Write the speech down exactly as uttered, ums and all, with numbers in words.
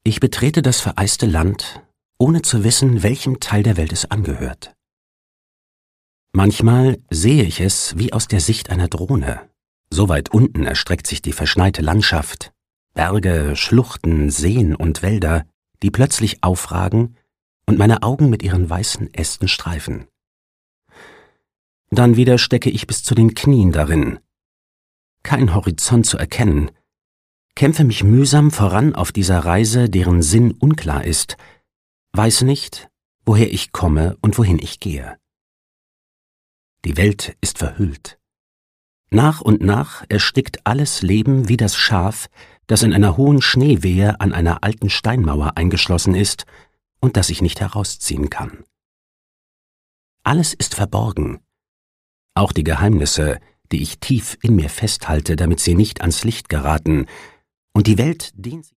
Ich betrete das vereiste Land, ohne zu wissen, welchem Teil der Welt es angehört. Manchmal sehe ich es wie aus der Sicht einer Drohne. So weit unten erstreckt sich die verschneite Landschaft, Berge, Schluchten, Seen und Wälder, die plötzlich aufragen und meine Augen mit ihren weißen Ästen streifen. Dann wieder stecke ich bis zu den Knien darin. Kein Horizont zu erkennen, kämpfe mich mühsam voran auf dieser Reise, deren Sinn unklar ist, weiß nicht, woher ich komme und wohin ich gehe. Die Welt ist verhüllt. Nach und nach erstickt alles Leben wie das Schaf, das in einer hohen Schneewehe an einer alten Steinmauer eingeschlossen ist und das ich nicht herausziehen kann. Alles ist verborgen, auch die Geheimnisse, die ich tief in mir festhalte, damit sie nicht ans Licht geraten, und die Welt dehnt sich